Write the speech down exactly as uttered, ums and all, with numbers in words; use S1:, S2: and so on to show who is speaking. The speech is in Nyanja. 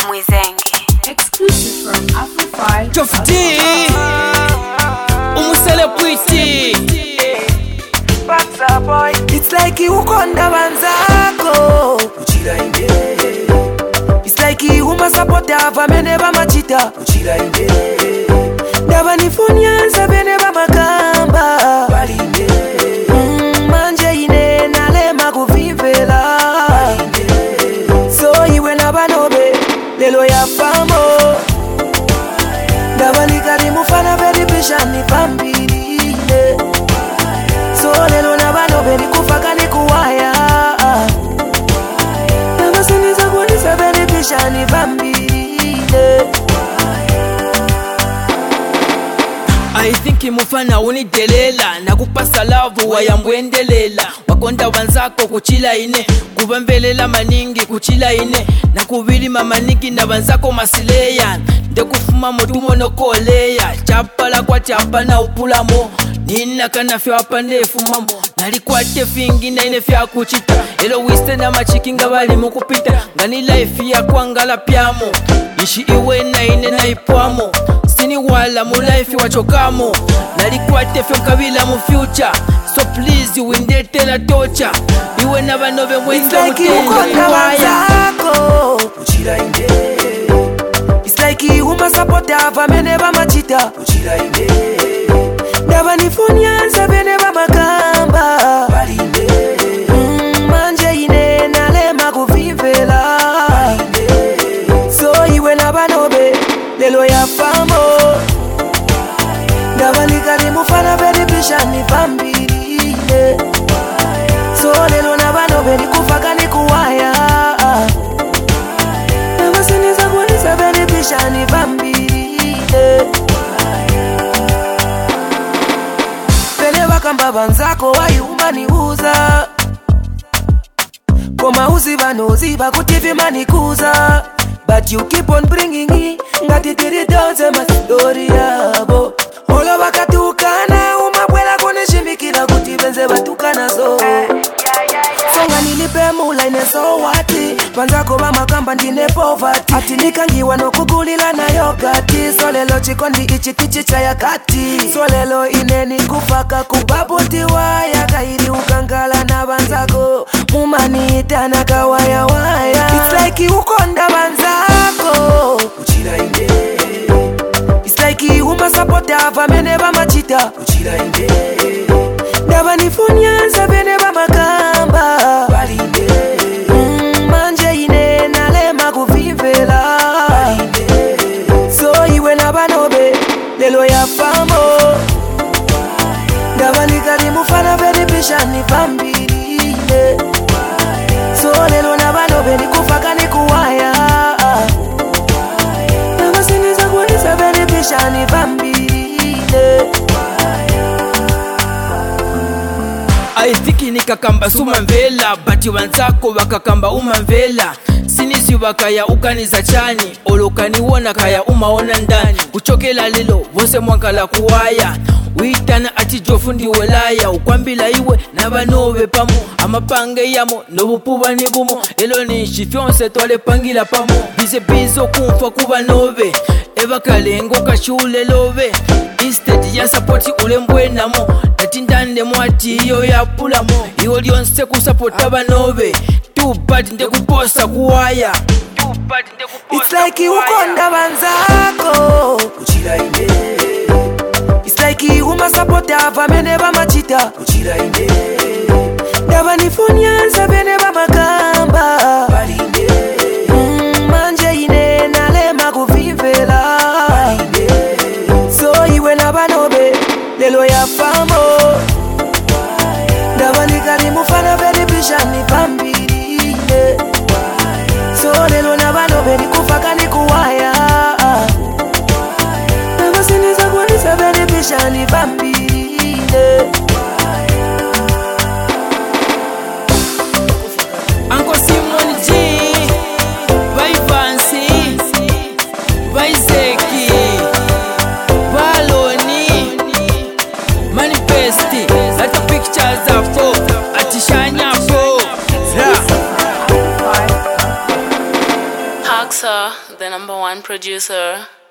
S1: Mwizenge.
S2: Exclusive from Afro-Fi.
S3: Jofti Umuselebrity
S4: Baksa boy. It's like you ukonda banzako Uchira inde. It's like you umasapota vamene vamachita Uchira inde. Ndaba nifunyanza vene vamakamba Balinde. mm, Manje ine nalema kuvimvela Balinde. So iwe nabanobe lelo ya famo Ndaba nikari mufana veli pishani pambirine So lelo nabanobe nikufaka nikuwaya Ndaba siniza kuonisa veli pishani pambirine
S3: I think mufana unidelela nakupasa lavu wayambwendelela wakonda wanzako kuchila ine kuvamvelela maningi kuchila ine nakuvilima maningi na wanzako masileya ndekufuma mutumonokoleya chapala kwa chapa na upulamo nina kana fyapa ndefumamo nalikwate fingi na ine fya kuchita elo wiste na machikinga bali mukupita ngani life ya kwangala pyamo ishi iwe na ine na ipwamo sini wala mu life wachokamo nalikwate fyo kabila mu future so please windetela tocha iwe na banove mwendo
S4: It's like you ukonda banzako Uchira inde. It's like you umasapota vamene vamachita Uchira inde. Ndaba nifunyanza vene vamakamba Balinde. mm, Manje ine nalema kuvimvela Balinde. So iwe nabanobe lelo ya famo Ndaba nikari mufana veli pishani pambirine So lelo nabanobe nikufaka nikuwaya Ndaba siniza kuonisa veli pishani pambirine Vele vakamba vanzako wayuma niuza Koma uzi vanoziva kuti vimanikuza But you keep on bringing it ngati tiri tonse mastori yabo Olo vakatukana umabwela kunishimikila kuti venze vatukana so Songa nilipe mula ine so wati Vanzako vamakamba ndine poverty Ati nikangiwa nokugulila na yogati So lelo chikondi ichi tichicha ya kati So lelo ine nikufaka kubabuti waya Kairi ukangala na vanzako Mumanita na kawaya waya It's like you ukonda vanzako Uchira inde. It's like you umasapota vamene vamachita Uchira inde. Ndaba nifunyanza vene vamakamba Balinde. mm, Manje ine nalema kuvimvela Balinde. So iwe nabanobe lelo ya famo Ndaba nikari mufana veli pishani pambirine So lelo nabanobe nikufaka nikuwaya Ndaba siniza kuonisa veli pishani pambirine
S3: I think nikakamba sumamvela bati wanzako wakakamba umamvela sinisi wakaya ukaniza chani olokaniwona kaya umaona ndani kuchokela lilo vose mwankala kuwaya uitana ati jofundi welaya ukwambila iwe nabanove pamo amapange yamo nobupuba ni bumo elo nishi fyonse twalepangila pamo bize bizo kumfa kuba nove eva kalengo kashule love instead ya sapoti ule mbwenamo natindande mwati iyo ya pulamo iwo lyonse kusapota banove too bad ndekuposa kuwaya too bad ndekuposa
S4: It's like you ukonda banzako Uchira inde. It's like you umasapota vamene vamachita Uchira inde. Ndaba nifunyanza vene vamakamba Balinde. mm, Manje ine nalema kuvimvela Balinde. So iwe nabanobe lelo ya famo Ndaba nikari mufana veli pishani pambirine So lelo nabanobe nikufaka nikuwaya Ndaba siniza kuonisa veli pishani pambirine
S3: Uncle Simon G
S1: Maxa, the number one producer.